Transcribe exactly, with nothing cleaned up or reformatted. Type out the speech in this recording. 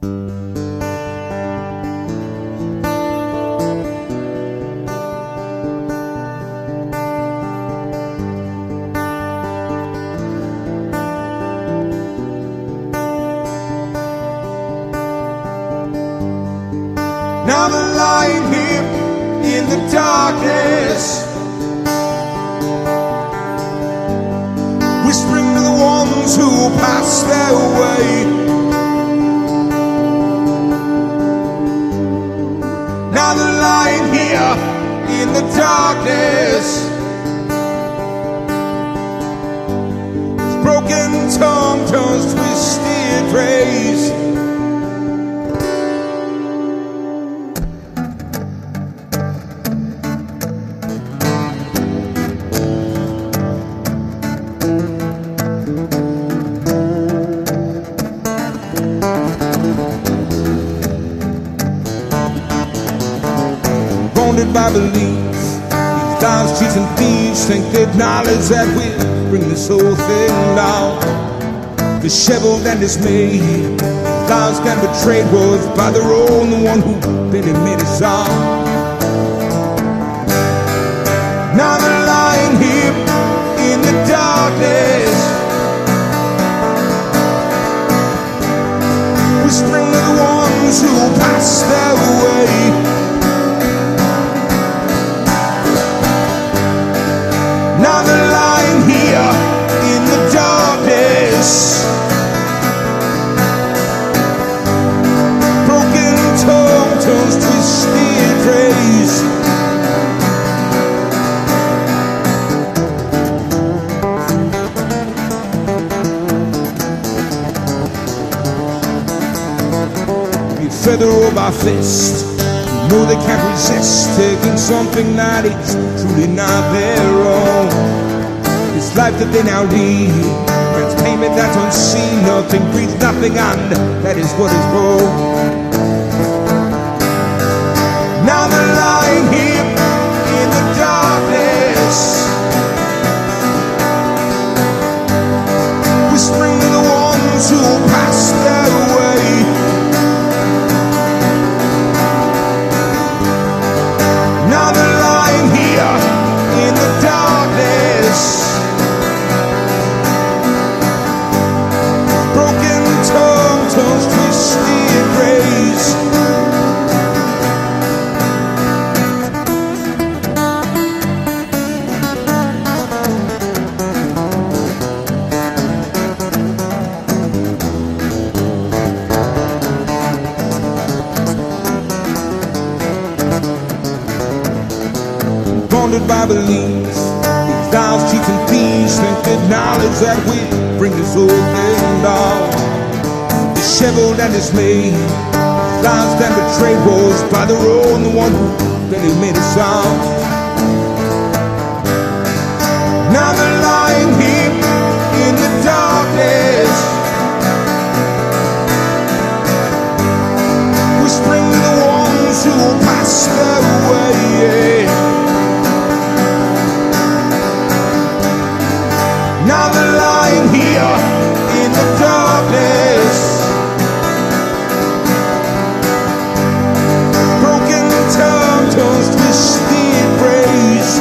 Now they're lying here in the darkness, whispering to the ones who pass their way. Now they're lying here in the darkness, broken tongue turns twisted praise. By belief, these lies, cheats and thieves think they've knowledge that will bring this whole thing down. Disheveled and dismayed, lies can betray was by their own, the one who really made us all. Now they're lying here in the darkness, whispering to the ones who pass their way. Now they're lying here in the darkness, broken tongue turns twisted praise. Be a feather over our fist, know they can't resist taking something that is truly not their own. This life that they now lead, grants payment that's unseen, nothing breeds nothing, and that is what is wrong. Now they're lying here in the darkness, whispering to the ones who pass their way. Now they're lying here in the darkness, broken tongue turns twisted praise. Bonded by beliefs, these lies, cheats and thieves think that knowledge that will bring this whole thing down. Disheveled and dismayed, lies that betray was by their own, the one who really made us all. Now they're lying here in the darkness, whispering to the ones who will pass their way. Now they're lying here in the darkness, broken tongue turns twisted praise.